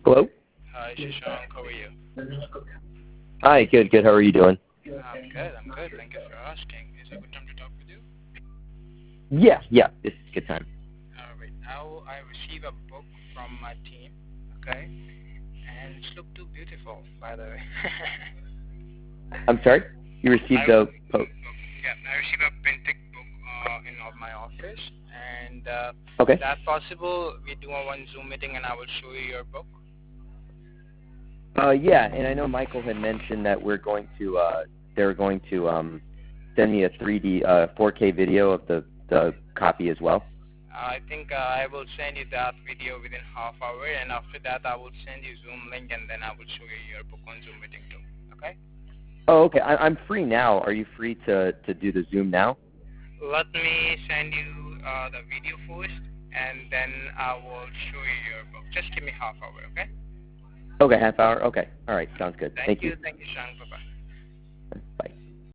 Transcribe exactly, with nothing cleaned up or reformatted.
Hello? Hi, Shashank. How are you? Hi, good, good. How are you doing? I'm good. I'm good. Thank you for asking. Is it a good time to talk with you? Yeah, yeah. This is a good time. All right. Now I received a book from my team. Okay, and it's look too beautiful, by the way. I'm sorry? You received I a post. yeah, I received a printed book uh, in of my office, and uh, Okay. is that possible? We do a one Zoom meeting, and I will show you your book. Uh, yeah, and I know Michael had mentioned that we're going to, uh, they're going to um, send me a three D, uh, four K video of the, the copy as well. I think uh, I will send you that video within half hour, and after that I will send you Zoom link, and then I will show you your book on Zoom meeting too. Okay? Oh, okay. I, I'm free now. Are you free to, to do the Zoom now? Let me send you uh, the video first, and then I will show you your book. Just give me half hour, okay? Okay, half hour? Okay. All right. Sounds good. Thank Thank you. you. Thank you, Shang. Bye-bye. Bye.